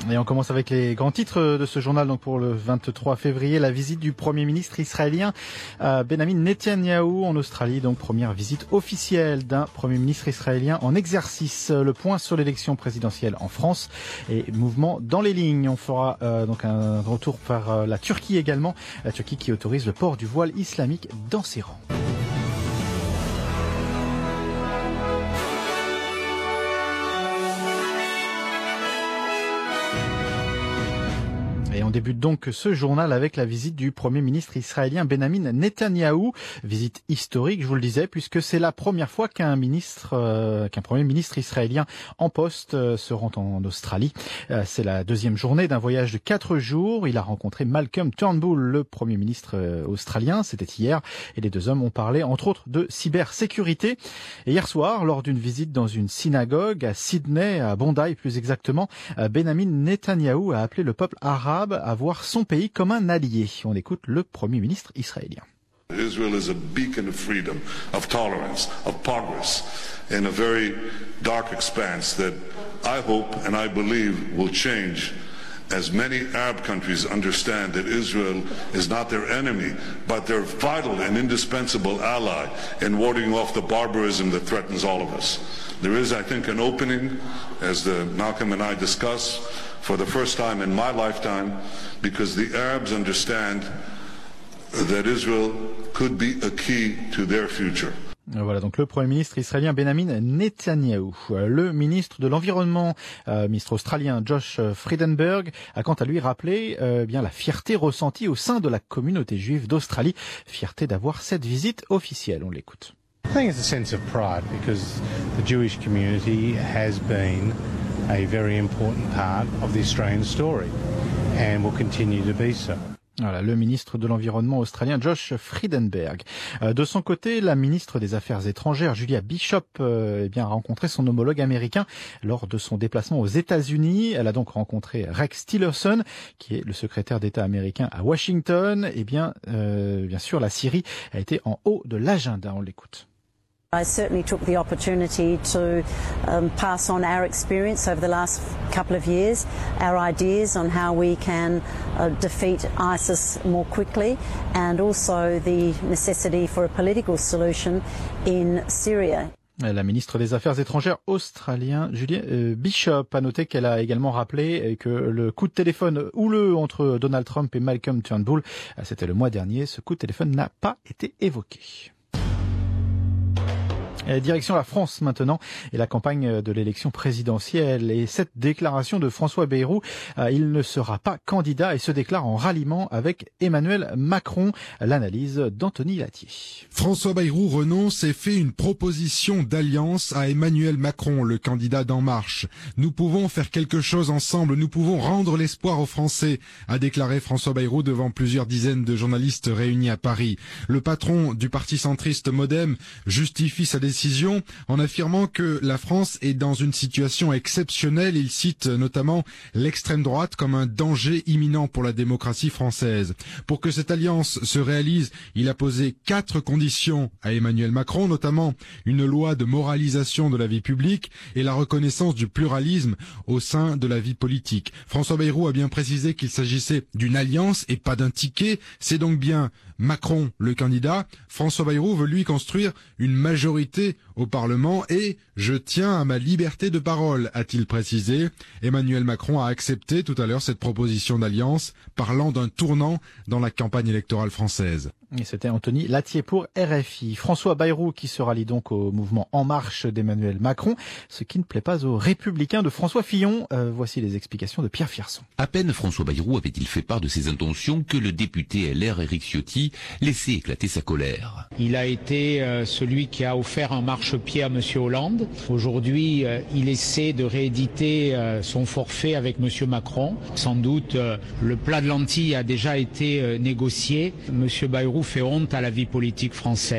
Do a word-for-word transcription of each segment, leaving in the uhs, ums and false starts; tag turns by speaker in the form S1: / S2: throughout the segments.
S1: Et on commence avec les grands titres de ce journal. Donc pour le vingt-trois février, la visite du Premier ministre israélien euh, Benjamin Netanyahou en Australie. Donc première visite officielle d'un Premier ministre israélien en exercice. Le point sur l'élection présidentielle en France et mouvement dans les lignes. On fera euh, donc un retour par euh, la Turquie également. La Turquie qui autorise le port du voile islamique dans ses rangs. Et on débute donc ce journal avec la visite du Premier ministre israélien Benjamin Netanyahou. Visite historique, je vous le disais, puisque c'est la première fois qu'un ministre, euh, qu'un Premier ministre israélien en poste euh, se rend en Australie. Euh, c'est la deuxième journée d'un voyage de quatre jours. Il a rencontré Malcolm Turnbull, le Premier ministre euh, australien. C'était hier. Et les deux hommes ont parlé, entre autres, de cybersécurité. Et hier soir, lors d'une visite dans une synagogue à Sydney, à Bondi plus exactement, euh, Benjamin Netanyahou a appelé le peuple arabe à voir son pays comme un allié. On écoute le Premier ministre israélien.
S2: Israel is a beacon of freedom, of tolerance, of progress in a very dark expanse that I hope and I believe will change as many Arab countries understand that Israel is not their enemy, but their vital and indispensable ally in warding off the barbarism that threatens all of us. There is, I think, an opening, as the Malcolm and I discussed, for the first time in my lifetime, because the Arabs understand that Israel could be a key to their future.
S1: Voilà donc le Premier ministre israélien Benjamin Netanyahou. Le ministre de l'Environnement, euh, ministre australien Josh Frydenberg, a quant à lui rappelé euh, bien la fierté ressentie au sein de la communauté juive d'Australie. Fierté d'avoir cette visite officielle. On l'écoute.
S3: I think it's a sense of pride because the Jewish community has been a very important part of the Australian story and will continue to be so.
S1: Voilà, le ministre de l'Environnement australien Josh Frydenberg. Euh, de son côté, la ministre des Affaires étrangères Julia Bishop euh, eh bien, a rencontré son homologue américain lors de son déplacement aux États-Unis. Elle a donc rencontré Rex Tillerson, qui est le secrétaire d'État américain à Washington. Eh bien, euh, bien sûr, la Syrie a été en haut de l'agenda. On l'écoute.
S4: I certainly took the opportunity to um, pass on our experience over the last couple of years, our ideas on how we can uh, defeat ISIS more quickly, and also the necessity for a political solution in Syria.
S1: La ministre des Affaires étrangères australienne, Julia euh, Bishop, a noté qu'elle a également rappelé que le coup de téléphone houleux entre Donald Trump et Malcolm Turnbull, c'était le mois dernier, ce coup de téléphone n'a pas été évoqué. Direction la France maintenant et la campagne de l'élection présidentielle et cette déclaration de François Bayrou, euh, il ne sera pas candidat et se déclare en ralliement avec Emmanuel Macron. L'analyse d'Anthony Latier.
S5: François Bayrou renonce et fait une proposition d'alliance à Emmanuel Macron, le candidat d'En Marche. Nous pouvons faire quelque chose ensemble, nous pouvons rendre l'espoir aux Français, a déclaré François Bayrou devant plusieurs dizaines de journalistes réunis à Paris. Le patron du parti centriste Modem justifie sa décision en affirmant que la France est dans une situation exceptionnelle. Il cite notamment l'extrême droite comme un danger imminent pour la démocratie française. Pour que cette alliance se réalise, il a posé quatre conditions à Emmanuel Macron, notamment une loi de moralisation de la vie publique et la reconnaissance du pluralisme au sein de la vie politique. François Bayrou a bien précisé qu'il s'agissait d'une alliance et pas d'un ticket. C'est donc bien Macron le candidat. François Bayrou veut lui construire une majorité au Parlement et je tiens à ma liberté de parole, a-t-il précisé. Emmanuel Macron a accepté tout à l'heure cette proposition d'alliance, parlant d'un tournant dans la campagne électorale française.
S1: Et c'était Anthony Latier pour R F I. François Bayrou qui se rallie donc au mouvement En Marche d'Emmanuel Macron, ce qui ne plaît pas aux Républicains de François Fillon. Euh, voici les explications de Pierre Fierson.
S6: À peine François Bayrou avait-il fait part de ses intentions que le député L R Éric Ciotti laissait éclater sa colère.
S7: Il a été euh, celui qui a offert un marchepied à M. Hollande. Aujourd'hui, euh, il essaie de rééditer euh, son forfait avec M. Macron. Sans doute, euh, le plat de lentilles a déjà été euh, négocié. M. Bayrou fait honte à la vie politique française.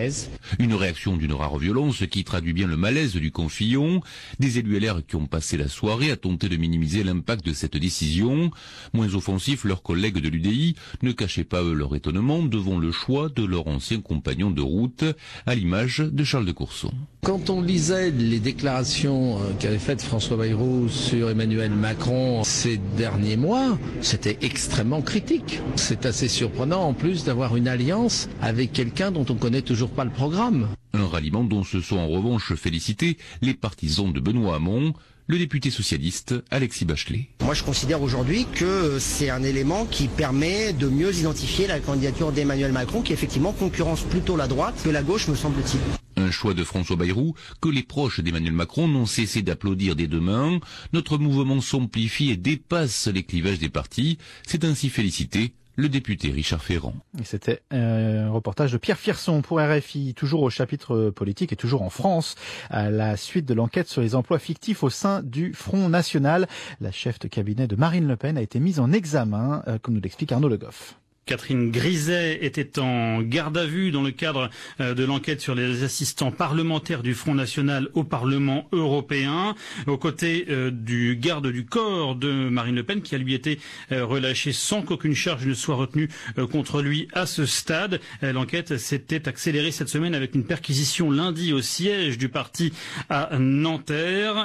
S6: Une réaction d'une rare violence qui traduit bien le malaise du confillon. Des élus L R qui ont passé la soirée à tenter de minimiser l'impact de cette décision. Moins offensifs, leurs collègues de l'U D I ne cachaient pas eux leur étonnement devant le choix de leur ancien compagnon de route, à l'image de Charles de Courson.
S8: Quand on lisait les déclarations qu'avait faites François Bayrou sur Emmanuel Macron ces derniers mois, c'était extrêmement critique. C'est assez surprenant en plus d'avoir une alliance avec quelqu'un dont on ne connaît toujours pas le programme.
S6: Un ralliement dont se sont en revanche félicités les partisans de Benoît Hamon, le député socialiste Alexis Bachelet.
S9: Moi je considère aujourd'hui que c'est un élément qui permet de mieux identifier la candidature d'Emmanuel Macron qui effectivement concurrence plutôt la droite que la gauche me semble-t-il.
S6: Un choix de François Bayrou que les proches d'Emmanuel Macron n'ont cessé d'applaudir dès demain. Notre mouvement s'amplifie et dépasse les clivages des partis. C'est ainsi félicité le député Richard Ferrand.
S1: Et c'était un reportage de Pierre Fierson pour R F I, toujours au chapitre politique et toujours en France, à la suite de l'enquête sur les emplois fictifs au sein du Front National. La chef de cabinet de Marine Le Pen a été mise en examen, comme nous l'explique Arnaud Le Goff.
S10: Catherine Griset était en garde à vue dans le cadre de l'enquête sur les assistants parlementaires du Front National au Parlement européen, aux côtés du garde du corps de Marine Le Pen, qui a lui été relâché sans qu'aucune charge ne soit retenue contre lui à ce stade. L'enquête s'était accélérée cette semaine avec une perquisition lundi au siège du parti à Nanterre.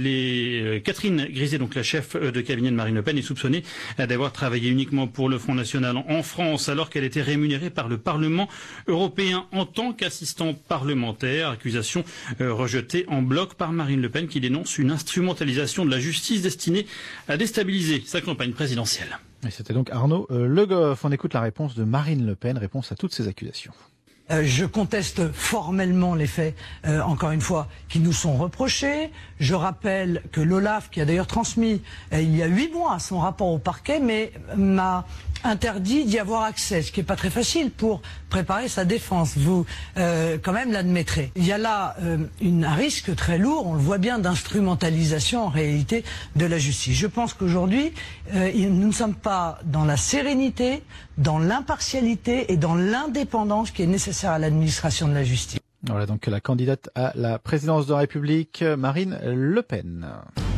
S10: Les... Catherine Griset, donc la chef de cabinet de Marine Le Pen, est soupçonnée d'avoir travaillé uniquement pour le Front National en France, alors qu'elle était rémunérée par le Parlement européen en tant qu'assistant parlementaire. Accusation euh, rejetée en bloc par Marine Le Pen, qui dénonce une instrumentalisation de la justice destinée à déstabiliser sa campagne présidentielle.
S1: Et c'était donc Arnaud euh, Le Goff. On écoute la réponse de Marine Le Pen, réponse à toutes ces accusations.
S11: Euh, je conteste formellement les faits, euh, encore une fois, qui nous sont reprochés. Je rappelle que l'Olaf, qui a d'ailleurs transmis euh, il y a huit mois son rapport au parquet, mais m'a interdit d'y avoir accès, ce qui n'est pas très facile pour préparer sa défense. Vous, euh, quand même, l'admettrez. Il y a là euh, une, un risque très lourd, on le voit bien, d'instrumentalisation en réalité de la justice. Je pense qu'aujourd'hui, euh, nous ne sommes pas dans la sérénité, dans l'impartialité et dans l'indépendance qui est nécessaire à l'administration de la justice.
S1: Voilà donc la candidate à la présidence de la République, Marine Le Pen.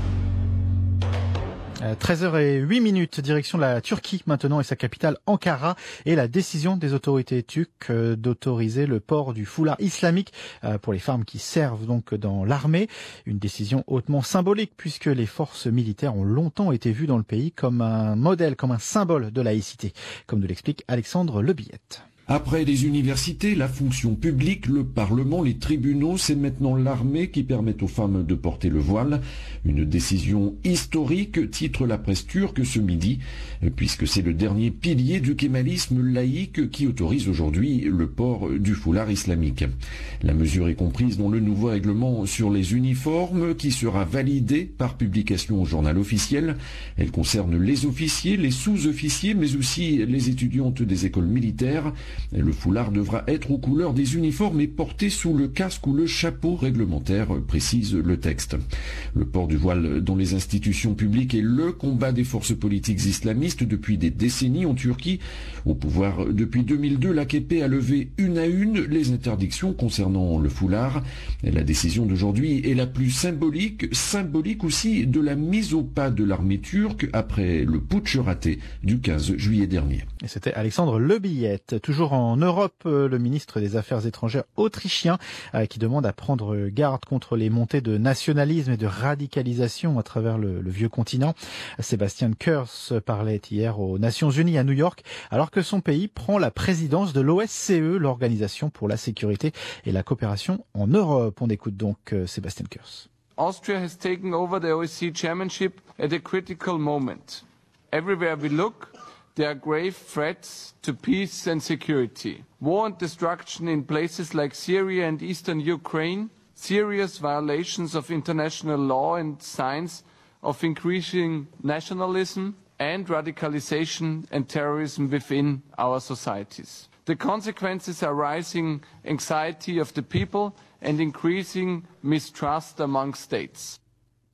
S1: treize heures zéro huit minutes, direction de la Turquie maintenant et sa capitale Ankara, et la décision des autorités turques d'autoriser le port du foulard islamique pour les femmes qui servent donc dans l'armée. Une décision hautement symbolique puisque les forces militaires ont longtemps été vues dans le pays comme un modèle, comme un symbole de laïcité, comme nous l'explique Alexandre Lebillette.
S12: Après les universités, la fonction publique, le Parlement, les tribunaux, c'est maintenant l'armée qui permet aux femmes de porter le voile. Une décision historique, titre la presse turque ce midi, puisque c'est le dernier pilier du kémalisme laïque qui autorise aujourd'hui le port du foulard islamique. La mesure est comprise dans le nouveau règlement sur les uniformes qui sera validé par publication au journal officiel. Elle concerne les officiers, les sous-officiers, mais aussi les étudiantes des écoles militaires. Le foulard devra être aux couleurs des uniformes et porté sous le casque ou le chapeau réglementaire, précise le texte. Le port du voile dans les institutions publiques est le combat des forces politiques islamistes depuis des décennies en Turquie. Au pouvoir depuis deux mille deux, l'A K P a levé une à une les interdictions concernant le foulard. La décision d'aujourd'hui est la plus symbolique, symbolique aussi de la mise au pas de l'armée turque après le putsch raté du quinze juillet dernier.
S1: Et c'était Alexandre Lebillette. Toujours en Europe, le ministre des Affaires étrangères autrichien qui demande à prendre garde contre les montées de nationalisme et de radicalisation à travers le, le vieux continent. Sebastian Kurz parlait hier aux Nations Unies à New York, alors que son pays prend la présidence de l'O S C E, l'Organisation pour la sécurité et la coopération en Europe. On écoute donc Sebastian Kurz.
S13: Austria has taken over the O S C E chairmanship at a critical moment. Everywhere we look, there are grave threats to peace and security. War and destruction in places like Syria and eastern Ukraine, serious violations of international law and signs of increasing nationalism and radicalization and terrorism within our societies. The consequences are rising anxiety of the people and increasing mistrust among states.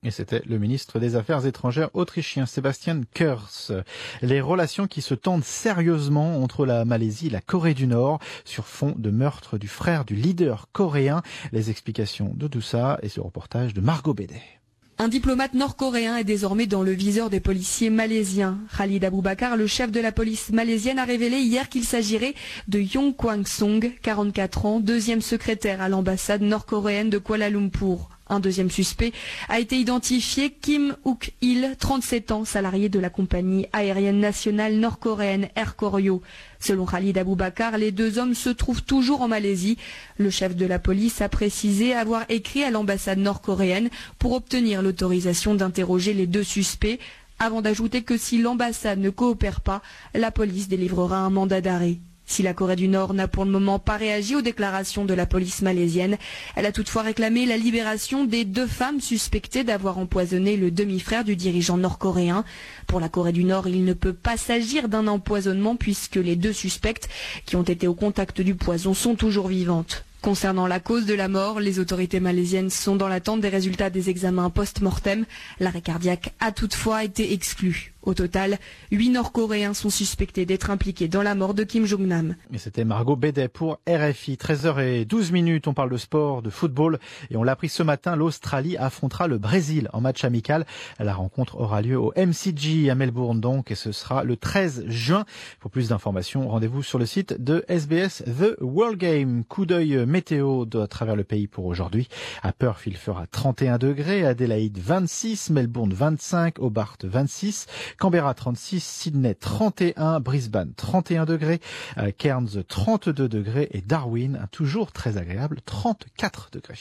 S1: Et c'était le ministre des Affaires étrangères autrichien Sebastian Kurz. Les relations qui se tendent sérieusement entre la Malaisie et la Corée du Nord sur fond de meurtre du frère du leader coréen. Les explications de tout ça et ce reportage de Margot Bédet.
S14: Un diplomate nord-coréen est désormais dans le viseur des policiers malaisiens. Khalid Aboubakar, le chef de la police malaisienne, a révélé hier qu'il s'agirait de Yong Kwang-song, quarante-quatre ans, deuxième secrétaire à l'ambassade nord-coréenne de Kuala Lumpur. Un deuxième suspect a été identifié, Kim Uk-il, trente-sept ans, salarié de la compagnie aérienne nationale nord-coréenne Air Koryo. Selon Khalid Aboubakar, les deux hommes se trouvent toujours en Malaisie. Le chef de la police a précisé avoir écrit à l'ambassade nord-coréenne pour obtenir l'autorisation d'interroger les deux suspects, avant d'ajouter que si l'ambassade ne coopère pas, la police délivrera un mandat d'arrêt. Si la Corée du Nord n'a pour le moment pas réagi aux déclarations de la police malaisienne, elle a toutefois réclamé la libération des deux femmes suspectées d'avoir empoisonné le demi-frère du dirigeant nord-coréen. Pour la Corée du Nord, il ne peut pas s'agir d'un empoisonnement puisque les deux suspectes qui ont été au contact du poison sont toujours vivantes. Concernant la cause de la mort, les autorités malaisiennes sont dans l'attente des résultats des examens post-mortem. L'arrêt cardiaque a toutefois été exclu. Au total, huit Nord-Coréens sont suspectés d'être impliqués dans la mort de Kim Jong-nam.
S1: Et c'était Margot Bédet pour R F I. treize heures douze minutes, on parle de sport, de football. Et on l'a appris ce matin, l'Australie affrontera le Brésil en match amical. La rencontre aura lieu au M C G à Melbourne donc, et ce sera le treize juin. Pour plus d'informations, rendez-vous sur le site de S B S The World Game. Coup d'œil météo à travers le pays pour aujourd'hui. À Perth, il fera trente et un degrés, Adélaïde vingt-six, Melbourne vingt-cinq, Hobart vingt-six, Canberra trente-six, Sydney trente et un, Brisbane trente et un degrés, Cairns trente-deux degrés et Darwin, toujours très agréable, trente-quatre degrés.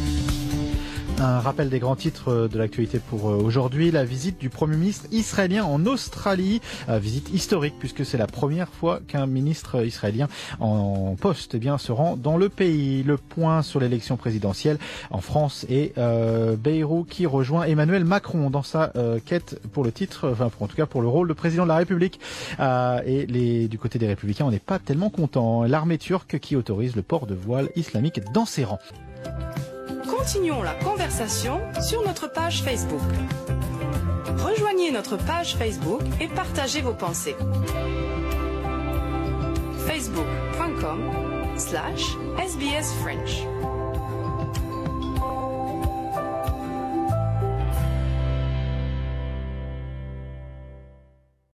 S1: Un rappel des grands titres de l'actualité pour aujourd'hui, la visite du Premier ministre israélien en Australie, visite historique puisque c'est la première fois qu'un ministre israélien en poste eh bien, se rend dans le pays. Le point sur l'élection présidentielle en France et euh, Bayrou qui rejoint Emmanuel Macron dans sa euh, quête pour le titre, enfin pour, en tout cas pour le rôle de président de la République. Euh, et les, du côté des Républicains, on n'est pas tellement content. L'armée turque qui autorise le port de voile islamique dans ses rangs.
S15: Continuons la conversation sur notre page Facebook. Rejoignez notre page Facebook et partagez vos pensées. facebook point com slash S B S French